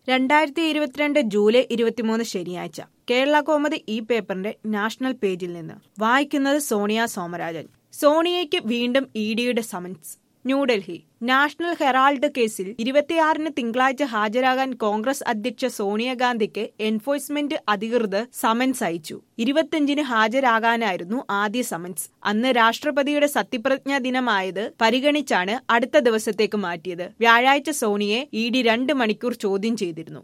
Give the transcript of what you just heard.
2022 July 23 ശനിയാഴ്ച കേരള കൗമുദി ഈ പേപ്പറിന്റെ നാഷണൽ പേജിൽ നിന്ന് വായിക്കുന്നത് സോണിയ സോമരാജൻ. സോണിയയ്ക്ക് വീണ്ടും ഇഡിയുടെ സമൻസ്. ന്യൂഡൽഹി. നാഷണൽ ഹെറാൾഡ് കേസിൽ 26-ന് തിങ്കളാഴ്ച ഹാജരാകാൻ കോൺഗ്രസ് അധ്യക്ഷ സോണിയാഗാന്ധിക്ക് എൻഫോഴ്സ്മെന്റ് അധികൃതർ സമൻസ് അയച്ചു. 25-ന് ഹാജരാകാനായിരുന്നു ആദ്യ സമൻസ്. അന്ന് രാഷ്ട്രപതിയുടെ സത്യപ്രതിജ്ഞാ ദിനമായത് പരിഗണിച്ചാണ് അടുത്ത ദിവസത്തേക്ക് മാറ്റിയത്. വ്യാഴാഴ്ച സോണിയെ ഇഡി 2 മണിക്കൂർ ചോദ്യം ചെയ്തിരുന്നു.